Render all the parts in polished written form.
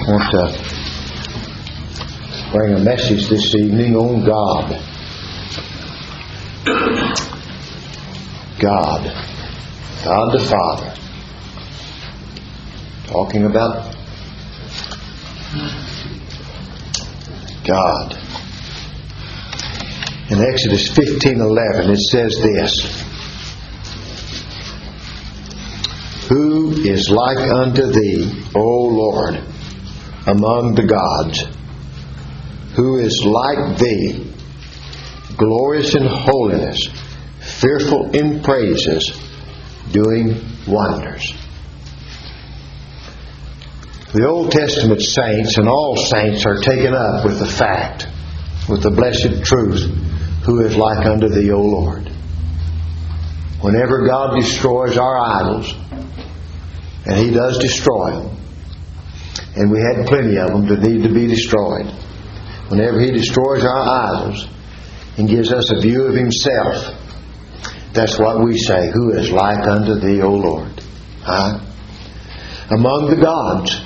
I want to bring a message this evening on God. God the Father. Talking about God. In Exodus 15:11 it says this: Who is like unto thee, O Lord, among the gods? Who is like thee, glorious in holiness, fearful in praises, doing wonders? The Old Testament saints and all saints are taken up with the fact, with the blessed truth, who is like unto thee, O Lord. Whenever God destroys our idols, and He does destroy them, and we had plenty of them that need to be destroyed. Whenever He destroys our idols and gives us a view of Himself, that's what we say, who is like unto thee, O Lord. Among the gods.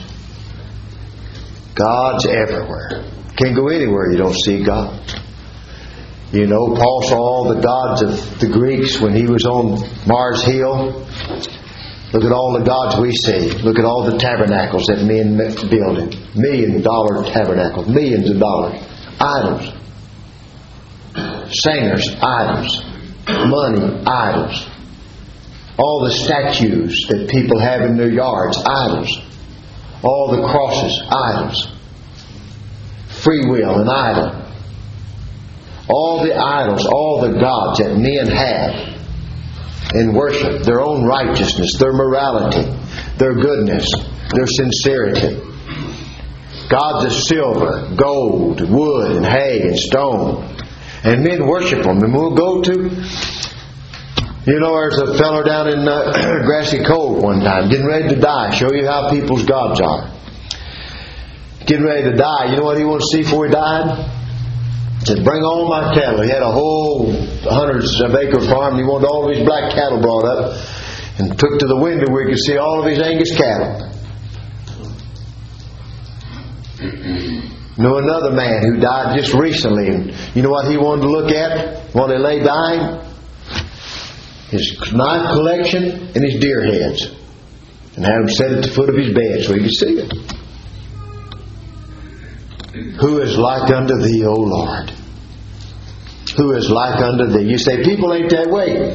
God's everywhere. Can't go anywhere you don't see God. You know, Paul saw all the gods of the Greeks when he was on Mars Hill. Look at all the gods we see. Look at all the tabernacles that men build. $1,000,000 tabernacles. Millions of dollars. Idols. Singers. Idols. Money. Idols. All the statues that people have in their yards. Idols. All the crosses. Idols. Free will. An idol. All the idols. All the gods that men have and worship, their own righteousness, their morality, their goodness, their sincerity. Gods of silver, gold, wood, and hay, and stone. And men worship them. And we'll go to, there's a fellow down in Grassy Cove one time, getting ready to die. Show you how people's gods are. Getting ready to die. You know what he wanted to see before he died? He said, bring all my cattle. He had a whole hundreds of acre farm. He wanted all of his black cattle brought up and took to the window where he could see all of his Angus cattle. Know another man who died just recently, and you know what he wanted to look at while he lay dying? His knife collection and his deer heads, and had them set at the foot of his bed so he could see it. Who is like unto thee, O Lord? Who is like unto thee? You say, people ain't that way.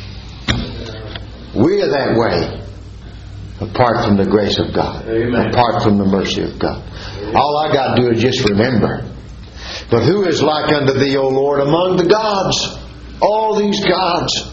We're that way. Apart from the grace of God. Amen. Apart from the mercy of God. All I got to do is just remember. But who is like unto thee, O Lord, among the gods? All these gods.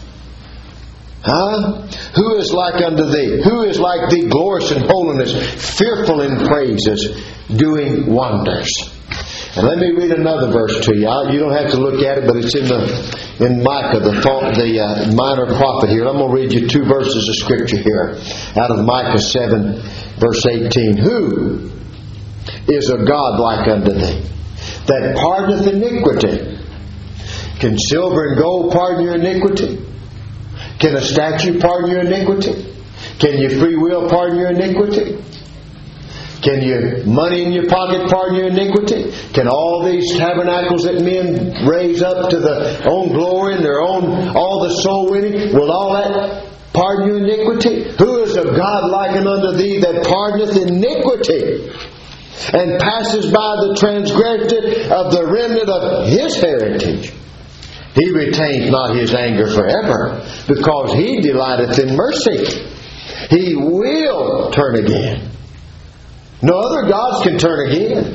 Who is like unto thee? Who is like thee, glorious in holiness, fearful in praises, doing wonders? And let me read another verse to you. You don't have to look at it, but it's in Micah, the minor prophet here. I'm going to read you 2 verses of Scripture here out of Micah 7, verse 18. Who is a God like unto thee, that pardoneth iniquity? Can silver and gold pardon your iniquity? Can a statue pardon your iniquity? Can your free will pardon your iniquity? Can your money in your pocket pardon your iniquity? Can all these tabernacles that men raise up to their own glory and their own, all the soul winning, will all that pardon your iniquity? Who is a God like unto thee, that pardoneth iniquity, and passes by the transgression of the remnant of His heritage? He retains not His anger forever, because He delighteth in mercy. He will turn again. No other gods can turn again.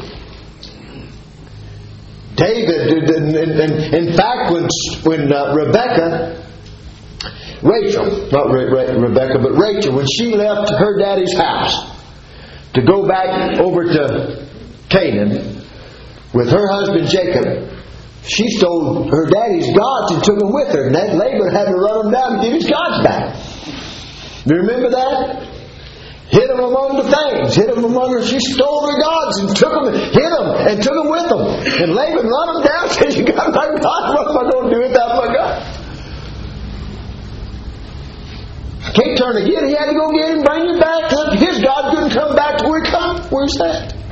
David, in fact, when Rachel, when she left her daddy's house to go back over to Canaan with her husband Jacob, she stole her daddy's gods and took them with her. And that Laban had to run them down and give his gods back. Do you remember that? Hid them among the things. Hid them among her. She stole her gods and took them, hid them, and took them with them. And Laban run them down and said, you got my God. What am I going to do without my God? Can't turn again. He had to go get him, bring him back. His God couldn't come back to where he come. Where's that?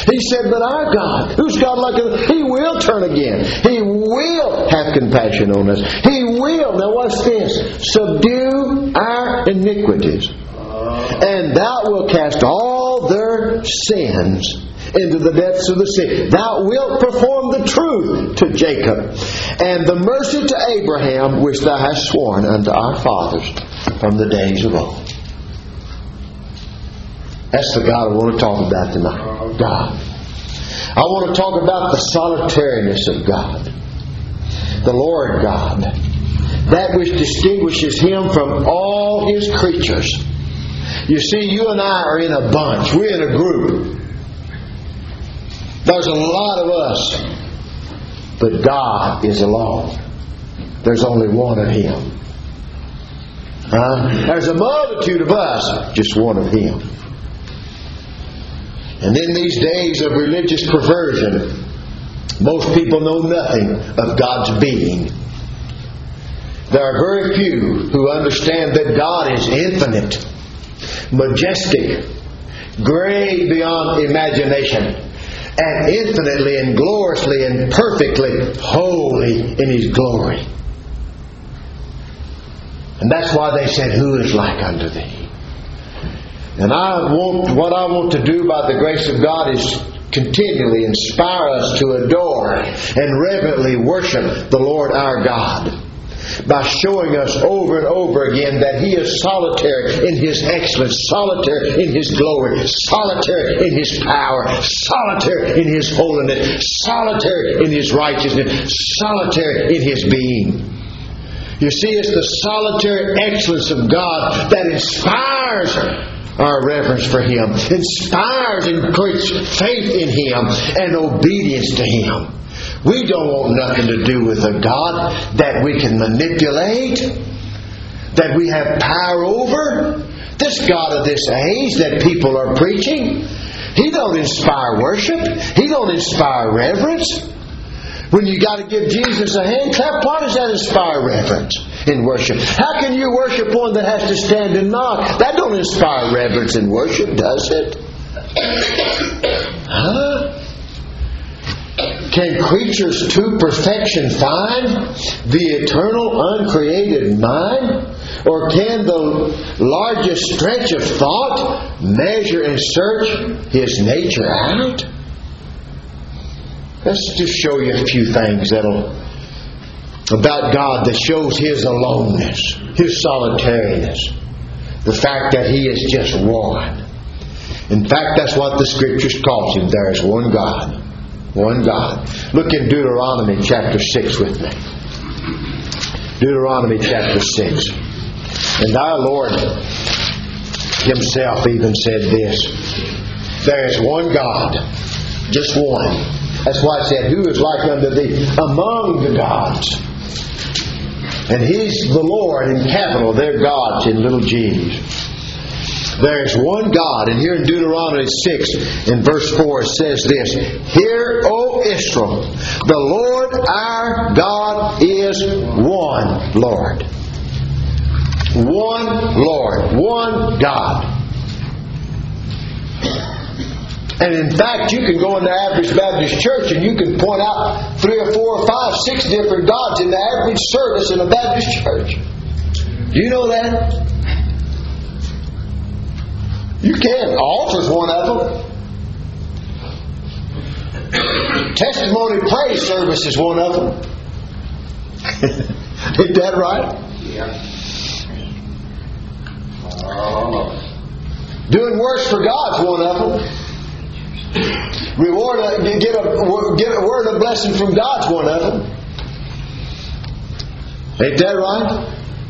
He said, but our God, who's God like us? He will turn again. He will have compassion on us. He will, now watch this, subdue our iniquities. And thou wilt cast all their sins into the depths of the sea. Thou wilt perform the truth to Jacob, and the mercy to Abraham, which thou hast sworn unto our fathers from the days of old. That's the God I want to talk about tonight. God. I want to talk about the solitariness of God. The Lord God. That which distinguishes Him from all His creatures. You see, you and I are in a bunch. We're in a group. There's a lot of us. But God is alone. There's only one of Him. There's a multitude of us, just one of Him. And in these days of religious perversion, most people know nothing of God's being. There are very few who understand that God is infinite, majestic, great beyond imagination, and infinitely and gloriously and perfectly holy in His glory. And that's why they said, who is like unto Thee? And what I want to do by the grace of God is continually inspire us to adore and reverently worship the Lord our God, by showing us over and over again that He is solitary in His excellence, solitary in His glory, solitary in His power, solitary in His holiness, solitary in His righteousness, solitary in His being. You see, it's the solitary excellence of God that inspires our reverence for Him, inspires and creates faith in Him and obedience to Him. We don't want nothing to do with a God that we can manipulate, that we have power over. This God of this age that people are preaching, He don't inspire worship. He don't inspire reverence. When you got to give Jesus a hand clap, why does that inspire reverence in worship? How can you worship one that has to stand and knock? That don't inspire reverence in worship, does it? Can creatures to perfection find the eternal uncreated mind? Or can the largest stretch of thought measure and search His nature out? Let's just show you a few things about God that shows His aloneness, His solitariness. The fact that He is just one. In fact, that's what the Scriptures calls Him. There is one God. One God. Look in Deuteronomy chapter 6 with me. Deuteronomy chapter 6. And our Lord Himself even said this. There is one God. Just one. That's why it said, who is like unto Thee among the gods? And He's the Lord in capital. They're gods in little g's. There is one God. And here in Deuteronomy 6 in verse 4 it says this. Hear, O Israel, the Lord our God is one Lord. One Lord. One God. And in fact, you can go in the average Baptist church and you can point out 3 or 4 or 5, 6 different gods in the average service in a Baptist church. Do you know that? You can. Altar's one of them. Testimony praise service is one of them. Ain't that right? Yeah. Doing works for God's one of them. Get a word of blessing from God's one of them. Ain't that right?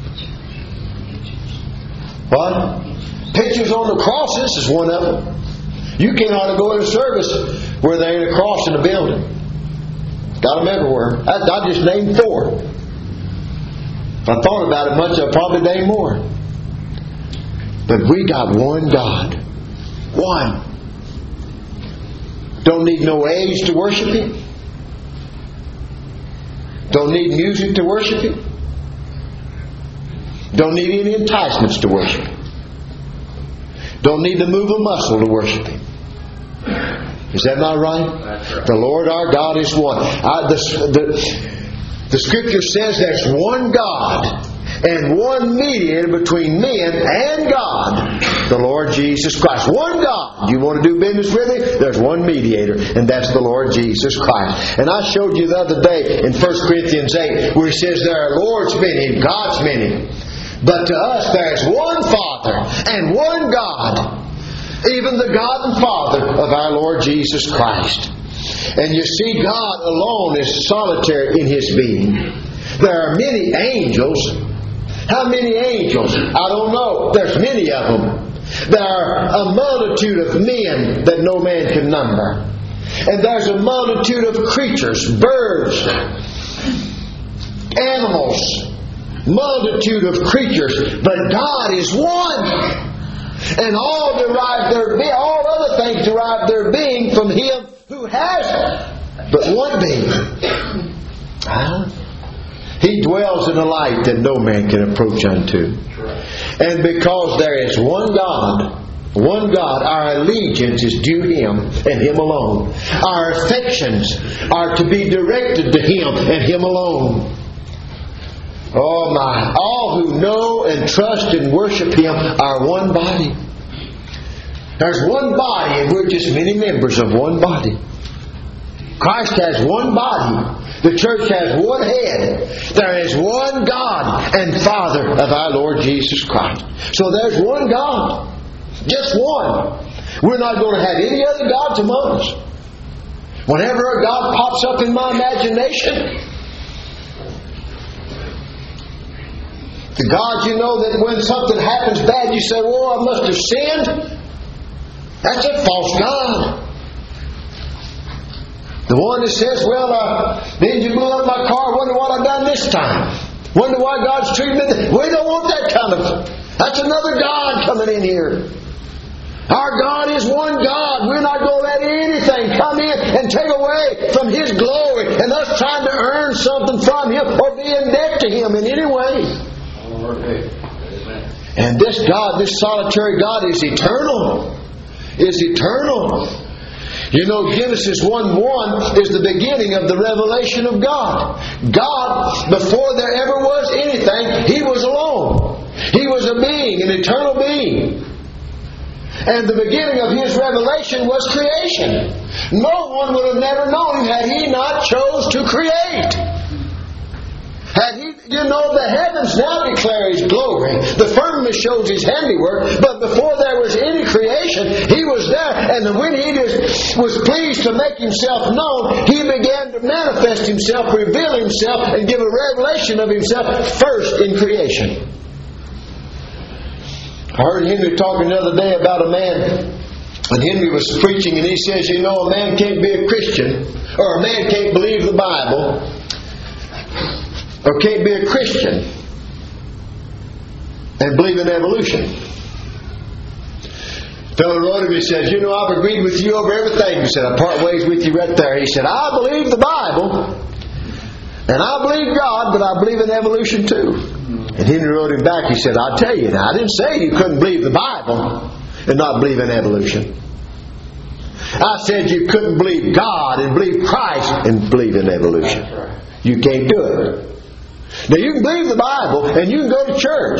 What? Pictures on the crosses is one of them. You cannot go in a service where there ain't a cross in the building. Got them everywhere. I just named 4. If I thought about it much, I'd probably name more. But we got one God. One. Don't need no age to worship Him. Don't need music to worship Him. Don't need any enticements to worship Him. Don't need to move a muscle to worship Him. Is that not right? The Lord our God is one. The Scripture says there's one God and one mediator between men and God, the Lord Jesus Christ. One God. You want to do business with Him? There's one mediator, and that's the Lord Jesus Christ. And I showed you the other day in 1 Corinthians 8 where He says there are Lord's many, God's many. But to us there is one Father and one God, even the God and Father of our Lord Jesus Christ. And you see, God alone is solitary in His being. There are many angels. How many angels? I don't know. There's many of them. There are a multitude of men that no man can number. And there's a multitude of creatures, birds, animals, multitude of creatures. But God is one. And all other things derive their being from Him who has but one being. He dwells in a light that no man can approach unto. And because there is one God, our allegiance is due Him and Him alone. Our affections are to be directed to Him and Him alone. Oh my! All who know and trust and worship Him are one body. There's one body, and we're just many members of one body. Christ has one body. The church has one head. There is one God and Father of our Lord Jesus Christ. So there's one God. Just one. We're not going to have any other gods among us. Whenever a God pops up in my imagination, the God, you know, that when something happens bad, you say, "Oh, I must have sinned." That's a false God. The one that says, "Well, the engine blew up my car. Wonder what I've done this time. Wonder why God's treating me." We don't want that kind of. That's another God coming in here. Our God is one God. We're not going to let anything come in and take away from His glory and us trying to earn something from Him or be in debt to Him in any way. And this God, this solitary God, is eternal. Is eternal. You know, Genesis 1:1 is the beginning of the revelation of God. God, before there ever was anything, He was alone. He was a being, an eternal being. And the beginning of His revelation was creation. No one would have never known Him had He not chose to create. Had He, the heavens now declare His glory. The firmament shows His handiwork. But before there was any creation, He was there. And when He was pleased to make Himself known, He began to manifest Himself, reveal Himself, and give a revelation of Himself first in creation. I heard Henry talking the other day about a man. And Henry was preaching, and he says, a man can't be a Christian, or a man can't believe the Bible, or can't be a Christian and believe in evolution. The fellow wrote him, he says, I've agreed with you over everything. He said, I part ways with you right there. He said, I believe the Bible, and I believe God, but I believe in evolution too. And Henry wrote him back, he said, I'll tell you now, I didn't say you couldn't believe the Bible and not believe in evolution. I said you couldn't believe God and believe Christ and believe in evolution. You can't do it. Now you can believe the Bible and you can go to church.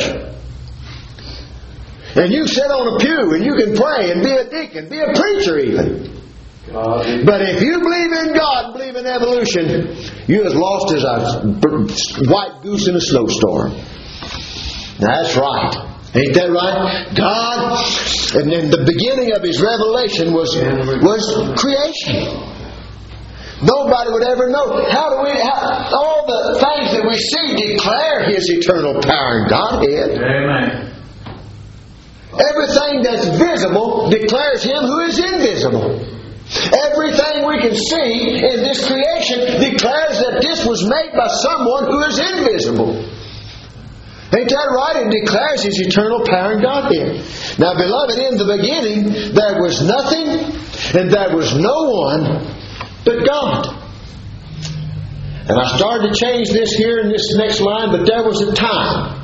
And you can sit on a pew and you can pray and be a deacon, be a preacher even. But if you believe in God and believe in evolution, you're as lost as a white goose in a snowstorm. That's right. Ain't that right? God, and then the beginning of His revelation was creation. Nobody would ever know. All the things that we see declare His eternal power and Godhead. Amen. Everything that's visible declares Him who is invisible. Everything we can see in this creation declares that this was made by someone who is invisible. Ain't that right? It declares His eternal power and Godhead. Now, beloved, in the beginning there was nothing and there was no one but God. And I started to change this here in this next line, but there was a time.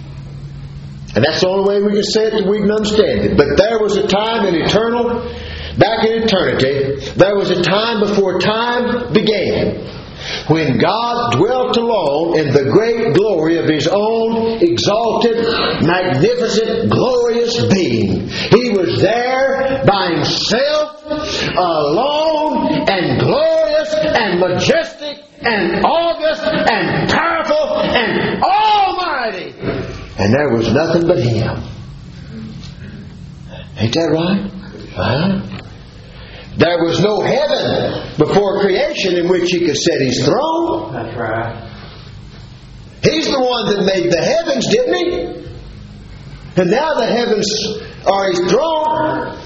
And that's the only way we can say it that we can understand it. But there was a time in eternal eternity, there was a time before time began, when God dwelt alone in the great glory of His own exalted, magnificent, glorious being. He was there by Himself, alone and glorious and majestic and august and powerful and almighty. And there was nothing but Him. Ain't that right? Huh? There was no heaven before creation in which He could set His throne. That's right. He's the one that made the heavens, didn't He? And now the heavens are His throne.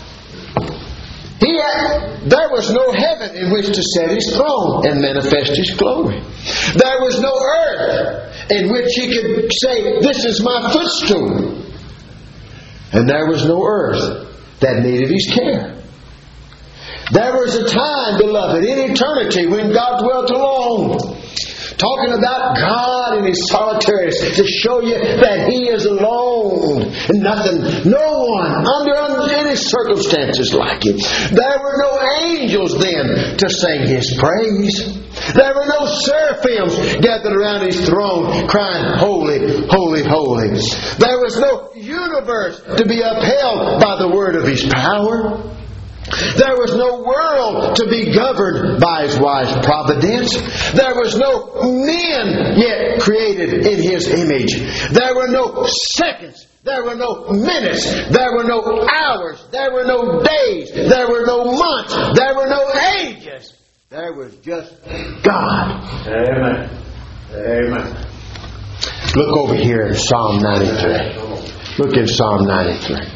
There was no heaven in which to set His throne and manifest His glory. There was no earth in which He could say, "This is my footstool." And there was no earth that needed His care. There was a time, beloved, in eternity when God dwelt alone. Talking about God in His solitariness to show you that He is alone. Nothing, no one, under any circumstances like Him. There were no angels then to sing His praise. There were no seraphims gathered around His throne crying, "Holy, holy, holy." There was no universe to be upheld by the word of His power. There was no world to be governed by His wise providence. There was no men yet created in His image. There were no seconds. There were no minutes. There were no hours. There were no days. There were no months. There were no ages. There was just God. Amen. Amen. Look over here in Psalm 93. Look in Psalm 93.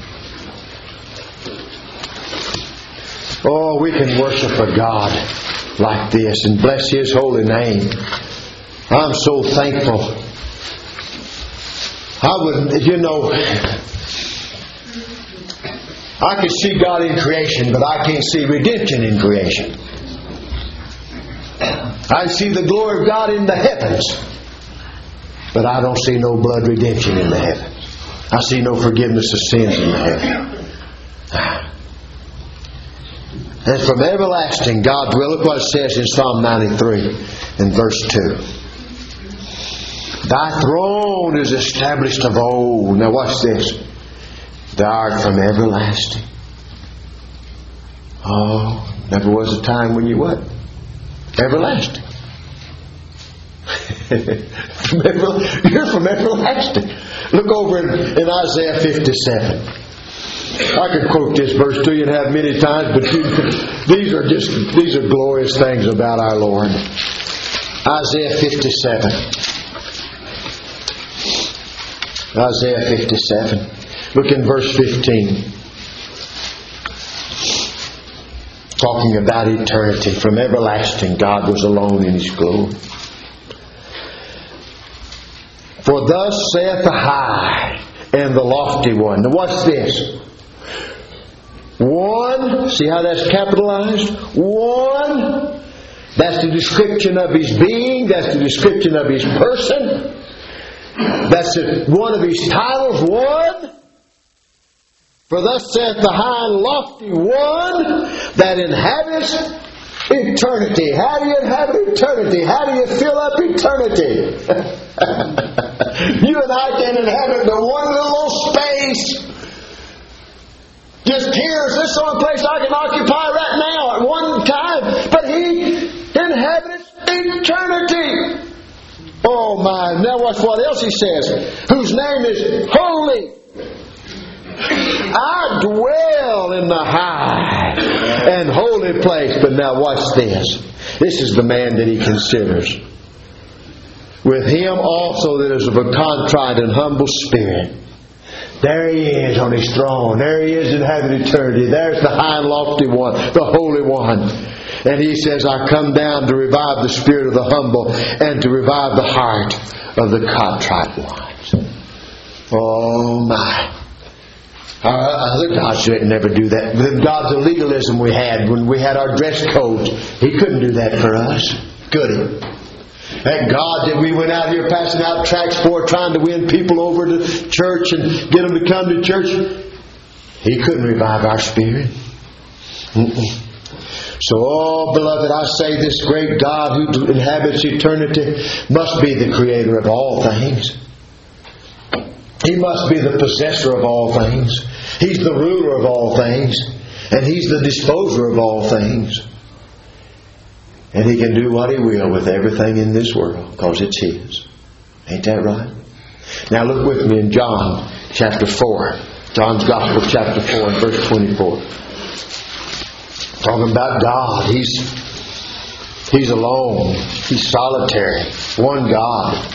Oh, we can worship a God like this and bless His holy name. I'm so thankful. I can see God in creation, but I can't see redemption in creation. I see the glory of God in the heavens, but I don't see no blood redemption in the heavens. I see no forgiveness of sins in the heavens. And from everlasting God dwelleth, what it says in Psalm 93 in verse 2. Thy throne is established of old. Now watch this. Thou art from everlasting. Oh, never was a time when you what? Everlasting. You're from everlasting. Look over in Isaiah 57. I could quote this verse to you and have many times, but these are glorious things about our Lord. Isaiah 57. Isaiah 57. Look in verse 15. Talking about eternity. From everlasting, God was alone in His glory. For thus saith the high and the lofty one. Now watch this. One, see how that's capitalized? One, that's the description of His being, that's the description of His person, that's one of His titles, one. For thus saith the high and lofty one that inhabits eternity. How do you inhabit eternity? How do you fill up eternity? You and I can inhabit the one little space. Just here is this only place I can occupy right now at one time. But He inhabits eternity. Oh my. Now watch what else He says. Whose name is holy. I dwell in the high and holy place. But now watch this. This is the man that He considers. With Him also that is of a contrite and humble spirit. There He is on His throne. There He is in heaven eternity. There's the high and lofty one, the holy one. And He says, I come down to revive the spirit of the humble and to revive the heart of the contrite ones. Oh my. Other gods didn't never do that. The gods of legalism we had when we had our dress codes, He couldn't do that for us. Could He? That God that we went out here passing out tracts for, trying to win people over to church and get them to come to church, He couldn't revive our spirit. So, oh, beloved, I say this great God who inhabits eternity must be the creator of all things. He must be the possessor of all things. He's the ruler of all things. And He's the disposer of all things. And He can do what He will with everything in this world because it's His. Ain't that right? Now look with me in John chapter 4. John's Gospel chapter 4 and verse 24. Talking about God. He's alone. He's solitary. One God.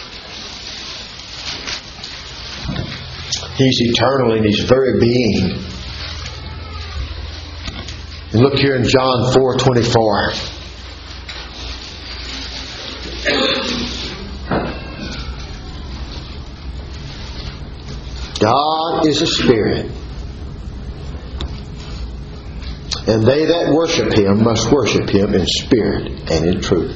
He's eternal in His very being. And look here in John 4:24. God is a spirit, and they that worship Him must worship Him in spirit and in truth.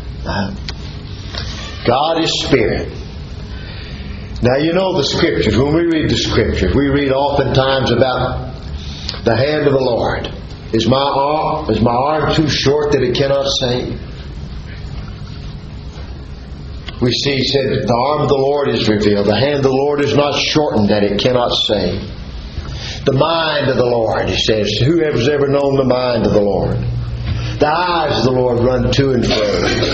God is spirit. Now you know the Scriptures. When we read the Scriptures, we read oftentimes about the hand of the Lord. Is my arm too short that it cannot save? We see, He said, the arm of the Lord is revealed. The hand of the Lord is not shortened that it cannot save. The mind of the Lord, He says, whoever's ever known the mind of the Lord. The eyes of the Lord run to and fro.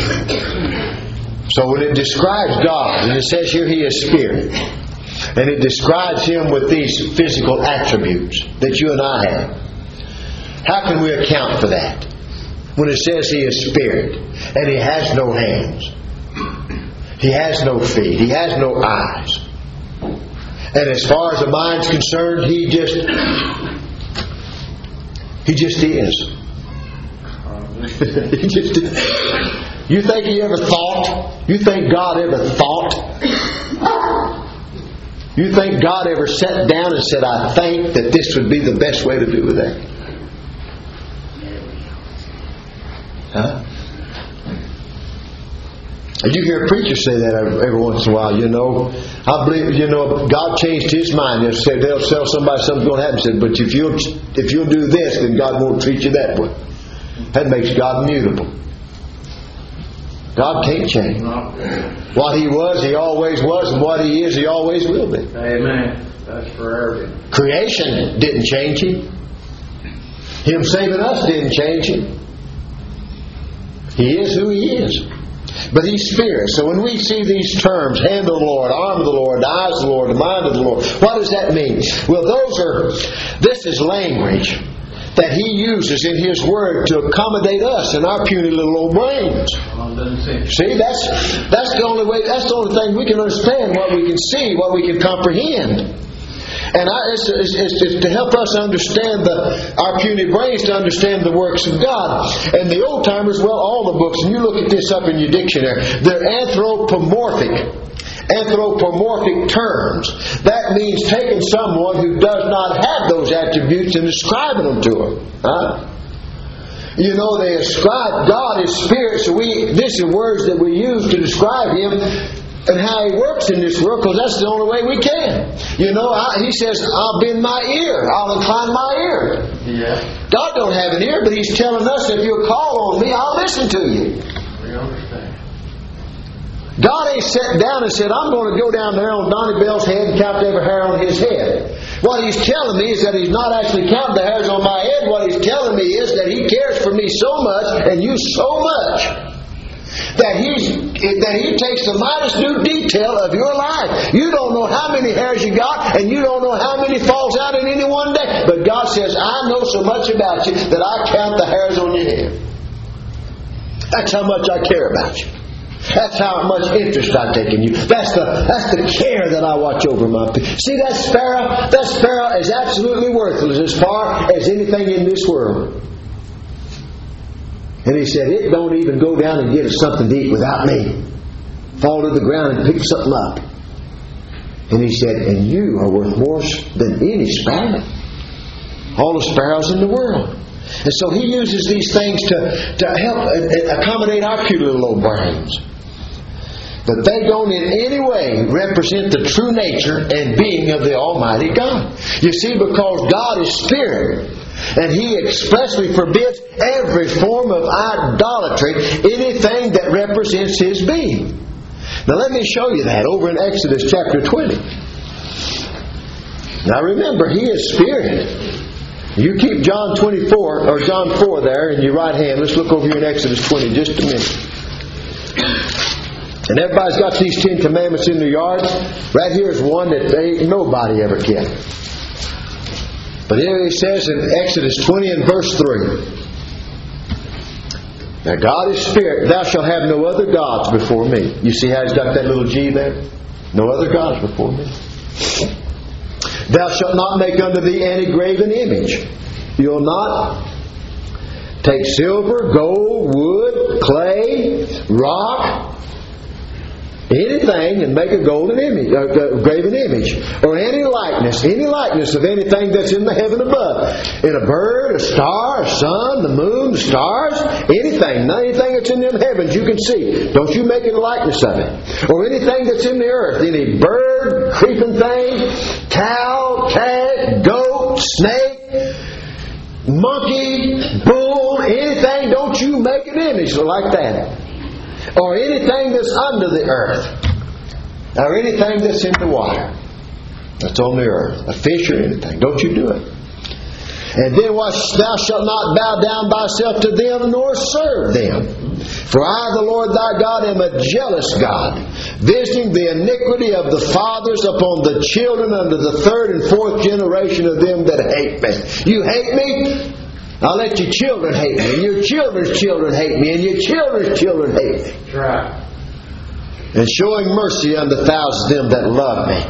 So when it describes God, and it says here He is spirit, and it describes Him with these physical attributes that you and I have, how can we account for that? When it says He is spirit, and He has no hands, He has no feet, He has no eyes. And as far as the mind's concerned, He just is. He just is. You think He ever thought? You think God ever thought? You think God ever sat down and said, I think that this would be the best way to do that? Huh? You hear preachers say that every once in a while. I believe, God changed His mind. They'll tell somebody something's going to happen. Said, but if you'll do this, then God won't treat you that way. That makes God mutable. God can't change. What He was, He always was, and what He is, He always will be. Amen. That's forever. Creation didn't change Him. Him saving us didn't change Him. He is who He is. But He's spirit. So when we see these terms, hand of the Lord, arm of the Lord, the eyes of the Lord, the mind of the Lord, what does that mean? Well, this is language that He uses in His Word to accommodate us in our puny little old brains. See, that's the only way. That's the only thing we can understand. What we can see, what we can comprehend, and it's to help us understand our puny brains to understand the works of God. And the old timers, well, all the books, and you look at this up in your dictionary, they're anthropomorphic terms. That means taking someone who does not have those attributes and ascribing them to them. Huh? They ascribe God as spirit, so this is words that we use to describe Him and how He works in this world, because that's the only way we can. He says, I'll bend my ear, I'll incline my ear. Yeah. God don't have an ear, but He's telling us, if you'll call on me, I'll listen to you. We understand. God ain't sat down and said, I'm going to go down there on Donnie Bell's head and count every hair on his head. What He's telling me is that He's not actually counting the hairs on my head. What He's telling me is that He cares for me so much and you so much that He takes the minutest new detail of your life. You don't know how many hairs you got, and you don't know how many falls out in any one day. But God says, I know so much about you that I count the hairs on your head. That's how much I care about you. That's how much interest I take in you. That's the care that I watch over my people. See that sparrow? That sparrow is absolutely worthless as far as anything in this world. And He said, it don't even go down and get us something to eat without me. Fall to the ground and pick something up. And He said, and you are worth more than any sparrow. All the sparrows in the world. And so He uses these things to help accommodate our cute little old brains. But they don't in any way represent the true nature and being of the Almighty God. You see, because God is spirit, And He expressly forbids every form of idolatry, anything that represents His being. Now let me show you that over in Exodus chapter 20. Now remember, He is Spirit. You keep John 24 or John 4 there in your right hand. Let's look over here in Exodus 20 just a minute. And everybody's got these 10 commandments in their yards. Right here is one that nobody ever kept. But here He says in Exodus 20 and verse 3. Now God is Spirit. Thou shalt have no other gods before me. You see how He's got that little G there? No other gods before me. Thou shalt not make unto thee any graven image. You'll not take silver, gold, wood, clay, rock, anything, and make a golden image, a graven image, or any likeness of anything that's in the heaven above, in a bird, a star, a sun, the moon, the stars, anything that's in them heavens you can see. Don't you make any likeness of it, or anything that's in the earth, any bird, creeping thing, cow, cat, goat, snake, monkey, bull, anything. Don't you make an image like that. Or anything that's under the earth. Or anything that's in the water. That's on the earth. A fish or anything. Don't you do it. And then thou shalt not bow down thyself to them nor serve them. For I, the Lord thy God, am a jealous God, visiting the iniquity of the fathers upon the children unto the third and fourth generation of them that hate me. You hate me? I'll let your children hate me, and your children's children hate me, and your children's children hate me. That's right. And showing mercy unto thousands of them that love me.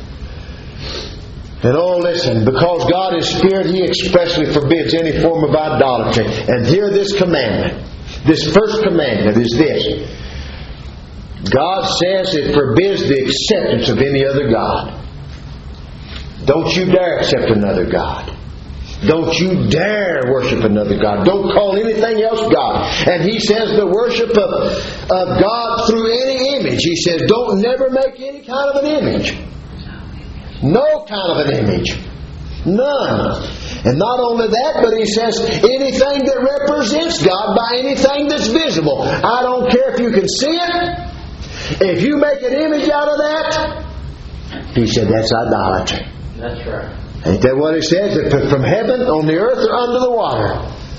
And oh, listen, because God is Spirit, He expressly forbids any form of idolatry. And here this commandment, this first commandment is this. God says it forbids the acceptance of any other God. Don't you dare accept another God. Don't you dare worship another God. Don't call anything else God. And He says the worship of God through any image. He says don't never make any kind of an image. No kind of an image. None. And not only that, but He says anything that represents God by anything that's visible. I don't care if you can see it. If you make an image out of that, He said that's idolatry. That's right. Ain't that what He says? That from heaven, on the earth, or under the water.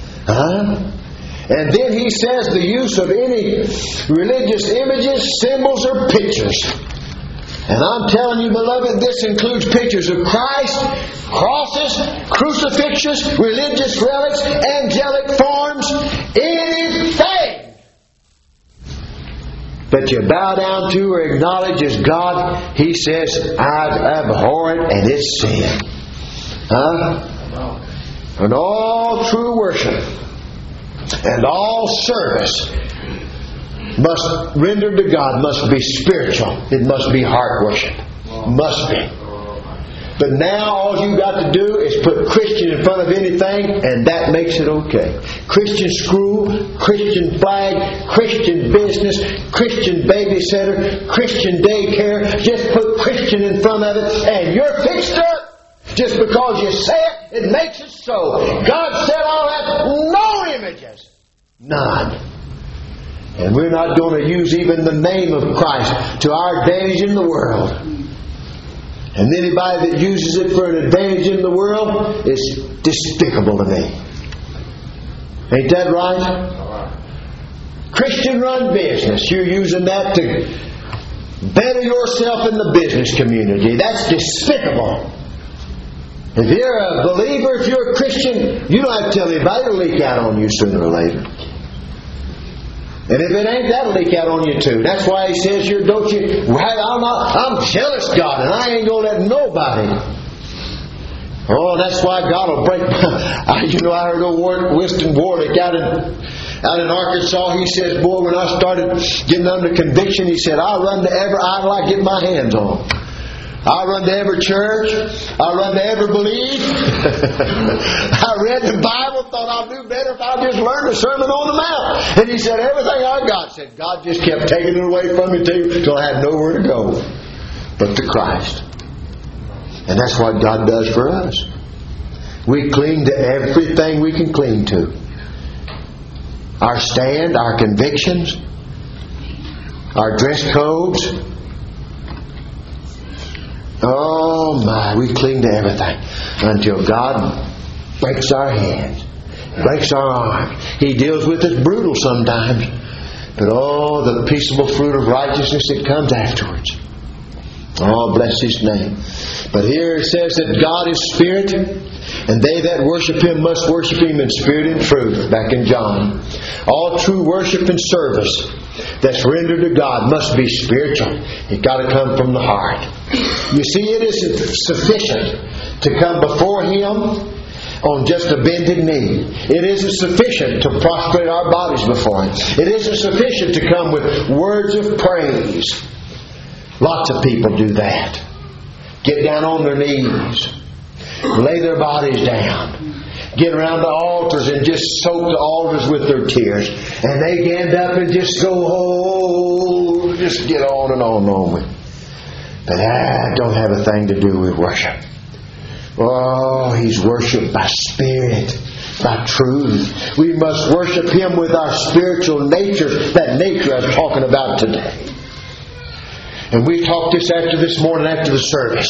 And then He says the use of any religious images, symbols, or pictures. And I'm telling you, beloved, this includes pictures of Christ, crosses, crucifixes, religious relics, angelic forms, anything that you bow down to or acknowledge as God, He says, I abhor it and it's sin. And all true worship and all service must render to God must be spiritual. It must be heart worship. Must be. But now all you got to do is put Christian in front of anything and that makes it okay. Christian school, Christian flag, Christian business, Christian babysitter, Christian daycare. Just put Christian in front of it and you're fixed up. Just because you say it, it makes it so. God said I'll have no images. None. And we're not going to use even the name of Christ to our advantage in the world. And anybody that uses it for an advantage in the world is despicable to me. Ain't that right? Christian run business. You're using that to better yourself in the business community. That's despicable. If you're a believer, if you're a Christian, you don't have to tell anybody. It'll leak out on you sooner or later. And if it ain't, that'll leak out on you too. That's why He says, I'm jealous, God, and I ain't going to let nobody. Oh, that's why God will break. I heard old Winston Warwick out in Arkansas. He says, boy, when I started getting under conviction, he said, I'll run to every idol I get my hands on. I run to every church. I run to every belief. I read the Bible, thought I'd do better if I just learned the Sermon on the Mount. And he said, everything I got, said God just kept taking it away from me till I had nowhere to go but to Christ. And that's what God does for us. We cling to everything we can cling to. Our stand, our convictions, our dress codes. Oh my, we cling to everything until God breaks our hands, breaks our arms. He deals with us brutal sometimes, but oh, the peaceable fruit of righteousness that comes afterwards. Oh, bless His name. But here it says that God is Spirit, and they that worship Him must worship Him in spirit and truth, back in John. All true worship and service that's rendered to God must be spiritual. It's got to come from the heart. You see, it isn't sufficient to come before Him on just a bended knee. It isn't sufficient to prostrate our bodies before Him. It isn't sufficient to come with words of praise. Lots of people do that. Get down on their knees, lay their bodies down, get around the altars and just soak the altars with their tears. And they end up and just go, oh, just get on and on with it. But that don't have a thing to do with worship. Oh, He's worshipped by Spirit, by truth. We must worship Him with our spiritual nature, that nature I'm talking about today. And we talked this morning after the service.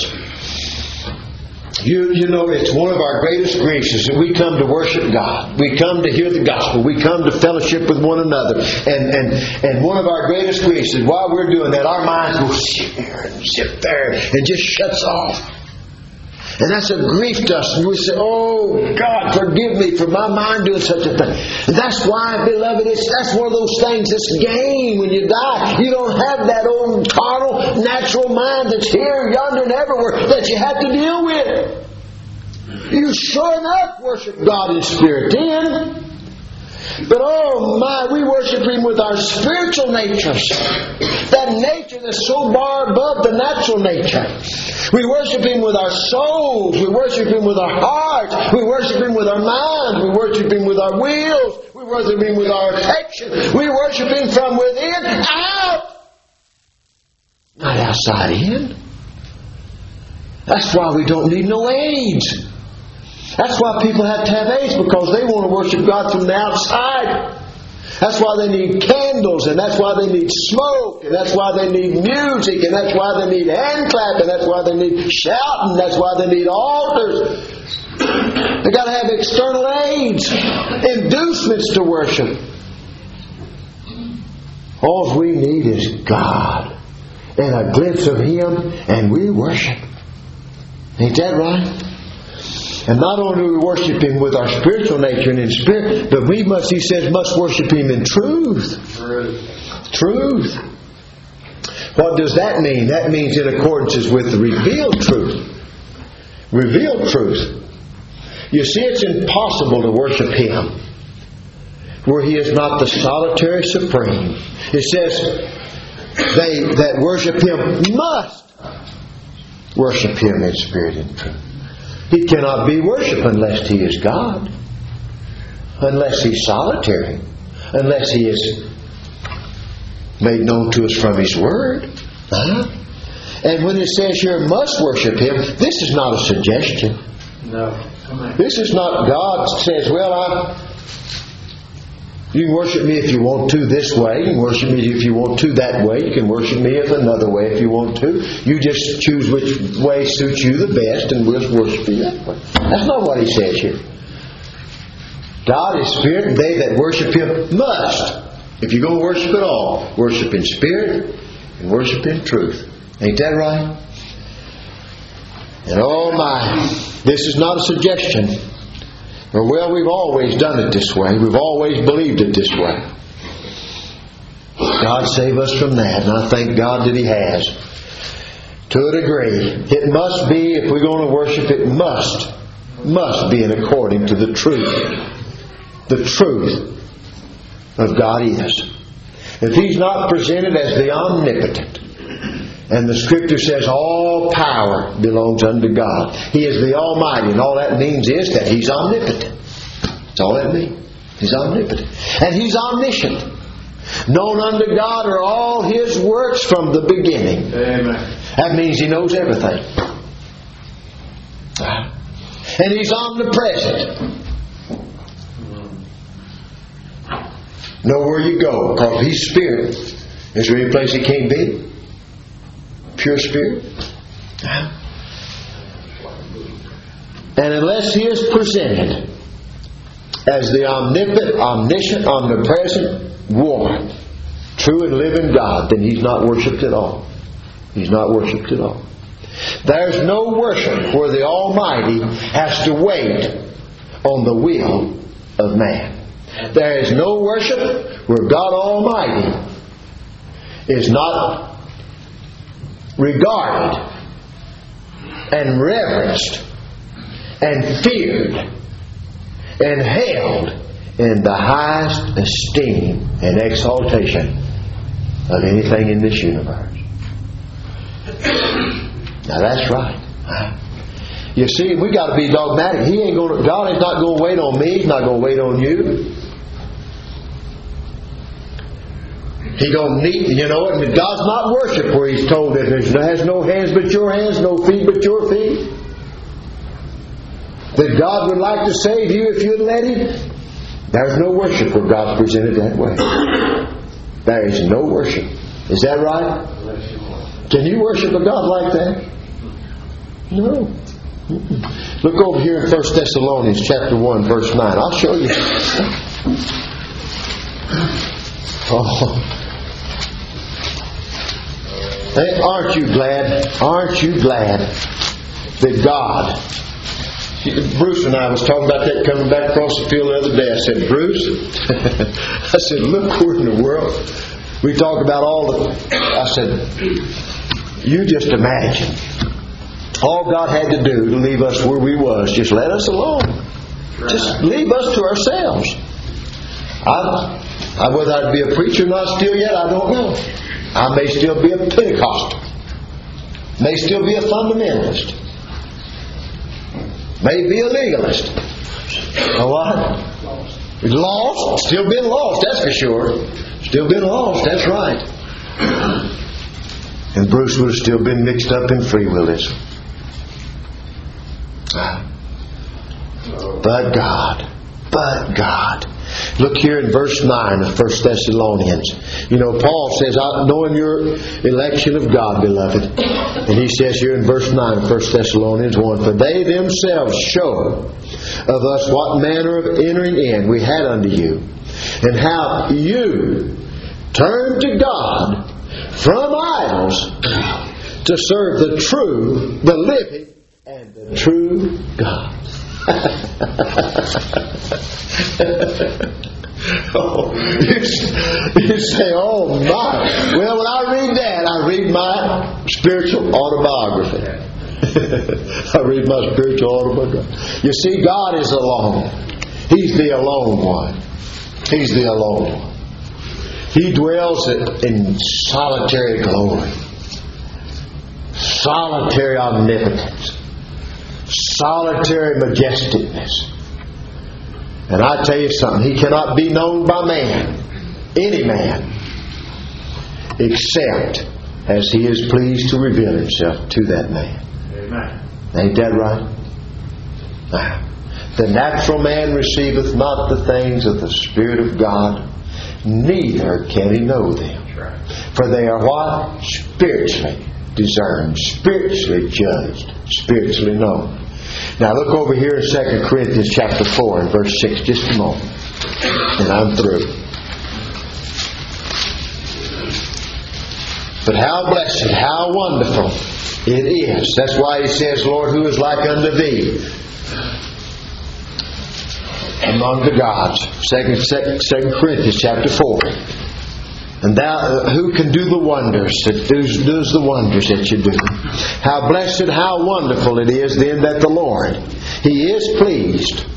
You know, it's one of our greatest griefs is that we come to worship God. We come to hear the gospel. We come to fellowship with one another. And one of our greatest griefs is while we're doing that, our minds will sit here and sit there and just shuts off. And that's a grief to us. And we say, oh, God, forgive me for my mind doing such a thing. And that's why, beloved, that's one of those things that's gain when you die. You don't have that old carnal, natural mind that's here, yonder, and everywhere that you have to deal with. You sure enough worship God in spirit then. But oh my, we worship Him with our spiritual natures. That nature that's so far above the natural nature. We worship Him with our souls. We worship Him with our hearts. We worship Him with our minds. We worship Him with our wills. We worship Him with our affection. We worship Him from within out. Not outside in. That's why we don't need no aids. That's why people have to have aids, because they want to worship God from the outside. That's why they need candles, and that's why they need smoke, and that's why they need music, and that's why they need hand clapping, that's why they need shouting, that's why they need altars. They got to have external aids, inducements to worship. All we need is God and a glimpse of Him, and we worship. Ain't that right? And not only do we worship Him with our spiritual nature and in spirit, but we must, He says, must worship Him in truth. Truth. What does that mean? That means in accordance with the revealed truth. Revealed truth. You see, it's impossible to worship Him where He is not the solitary supreme. It says, they that worship Him must worship Him in spirit and truth. He cannot be worshipped unless He is God. Unless He's solitary. Unless He is made known to us from His Word. And when it says here, must worship Him, this is not a suggestion. No. Come on. This is not God says, well, you can worship me if you want to this way. You can worship me if you want to that way. You can worship me another way if you want to. You just choose which way suits you the best and we'll worship you that way. That's not what He says here. God is Spirit, and they that worship Him must, if you're going to worship at all, worship in spirit and worship in truth. Ain't that right? And oh my, this is not a suggestion. Or, well, we've always done it this way. We've always believed it this way. God save us from that. And I thank God that He has. To a degree. It must be, if we're going to worship, it must be in according to the truth. The truth of God is. If He's not presented as the omnipotent, and the Scripture says all power belongs unto God. He is the Almighty, and all that means is that He's omnipotent. That's all that means. He's omnipotent. And He's omniscient. Known unto God are all His works from the beginning. Amen. That means He knows everything. And He's omnipresent. Know where you go, because He's Spirit. Is there any place He can't be? Pure Spirit. And unless He is presented as the omnipotent, omniscient, omnipresent one, true and living God, then He's not worshipped at all. He's not worshipped at all. There's no worship where the Almighty has to wait on the will of man. There is no worship where God Almighty is not regarded and reverenced and feared and held in the highest esteem and exaltation of anything in this universe. Now that's right. You see, we got to be dogmatic. God is not going to wait on me. He's not going to wait on you. He going to need, God's not worship where He's told that there has no hands but your hands, no feet but your feet. That God would like to save you if you'd let Him. There's no worship where God's presented that way. There is no worship. Is that right? Can you worship a God like that? No. Look over here in 1 Thessalonians chapter 1, verse 9. I'll show you. Hey, aren't you glad? Aren't you glad that God... Bruce and I was talking about that coming back across the field the other day. I said, Bruce, I said, look where in the world we talk about all the... I said, you just imagine. All God had to do to leave us where we was, just let us alone. Just leave us to ourselves. Whether I'd be a preacher or not still yet, I don't know. I may still be a Pentecostal. May still be a fundamentalist. May be a legalist. A what? Lost? Still been lost, that's for sure. Still been lost, that's right. And Bruce would have still been mixed up in free willism. But God. Look here in verse 9 of 1 Thessalonians. Paul says, knowing your election of God, beloved. And he says here in verse 9 of 1 Thessalonians 1, for they themselves show of us what manner of entering in we had unto you, and how you turned to God from idols to serve the living and the true God. You say, oh my. Well, when I read that, I read my spiritual autobiography. I read my spiritual autobiography. You see, God is alone. He's the alone one. He's the alone one. He dwells in solitary glory, solitary omnipotence, solitary majesticness. And I tell you something, He cannot be known by man, any man, except as He is pleased to reveal Himself to that man. Amen. Ain't that right? The natural man receiveth not the things of the Spirit of God, neither can he know them. For they are what? Spiritually discerned, spiritually judged, spiritually known. Now look over here in 2 Corinthians chapter 4 and verse 6, just a moment. And I'm through. But how blessed, how wonderful it is. That's why he says, Lord, who is like unto thee among the gods? 2 Corinthians chapter 4. And thou, who can do the wonders that does the wonders that you do? How blessed, how wonderful it is then that the Lord, He is pleased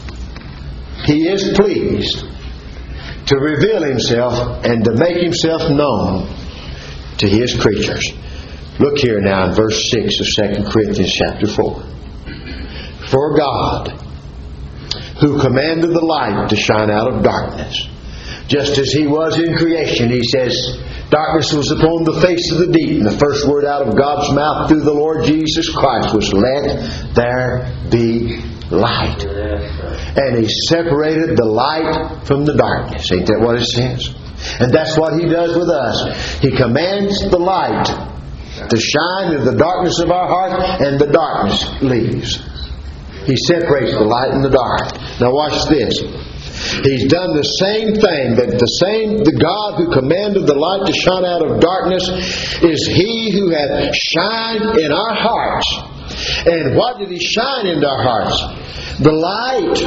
to reveal Himself and to make Himself known to His creatures. Look here now in verse 6 of 2 Corinthians chapter 4. For God, who commanded the light to shine out of darkness, just as He was in creation, He says, darkness was upon the face of the deep, and the first word out of God's mouth through the Lord Jesus Christ was, let there be light. And He separated the light from the darkness. Ain't that what it says? And that's what He does with us. He commands the light to shine in the darkness of our heart, and the darkness leaves. He separates the light and the dark. Now watch this. He's done the same thing. The God who commanded the light to shine out of darkness is He who hath shined in our hearts. And what did He shine into our hearts? The light.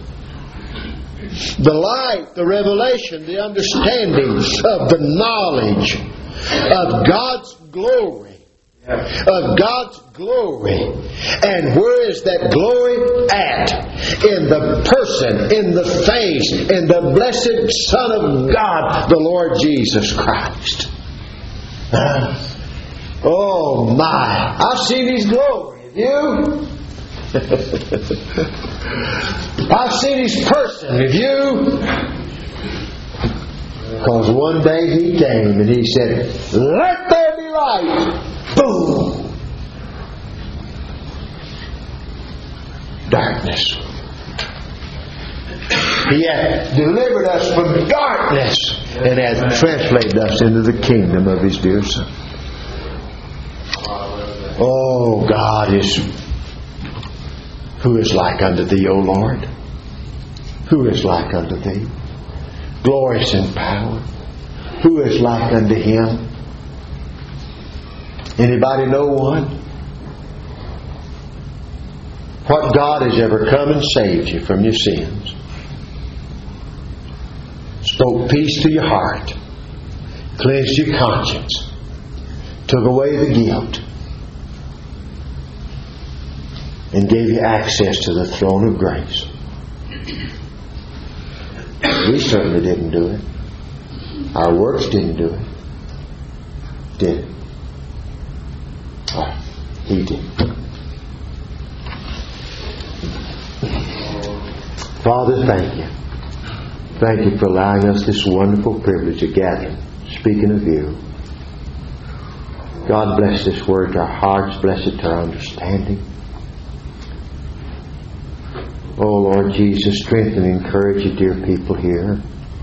The light, the revelation, the understanding of the knowledge of God's glory. Of God's glory. And where is that glory at? In the person, in the face, in the blessed Son of God, the Lord Jesus Christ. Oh my! I've seen His glory. Have you? I've seen His person. Have you? Because one day He came and He said, "Let there be light." Boom! Darkness. He hath delivered us from darkness and hath translated us into the kingdom of His dear Son. Oh, God is... Who is like unto Thee, O Lord? Who is like unto Thee? Glorious in power. Who is like unto Him? Anybody know one? What God has ever come and saved you from your sins? Spoke peace to your heart. Cleansed your conscience. Took away the guilt. And gave you access to the throne of grace. We certainly didn't do it. Our works didn't do it. Did it? Oh, He did. Father, thank You. Thank You for allowing us this wonderful privilege of gathering, speaking of You. God bless this word to our hearts, bless it to our understanding. Oh Lord Jesus, strengthen and encourage Your dear people here.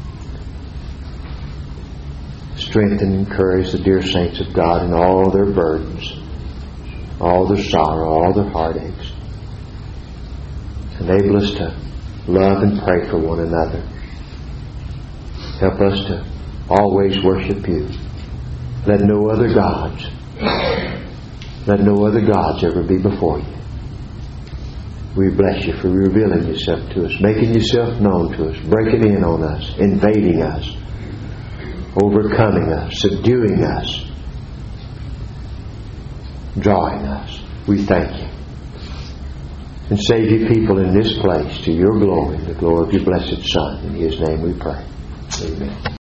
Strengthen and encourage the dear saints of God in all their burdens, all their sorrow, all their heartaches. Enable us to love and pray for one another. Help us to always worship You. Let no other gods ever be before You. We bless You for revealing Yourself to us, making Yourself known to us, breaking in on us, invading us, overcoming us, subduing us, drawing us. We thank You. And save Your people in this place to Your glory, the glory of Your blessed Son. In His name we pray. Amen.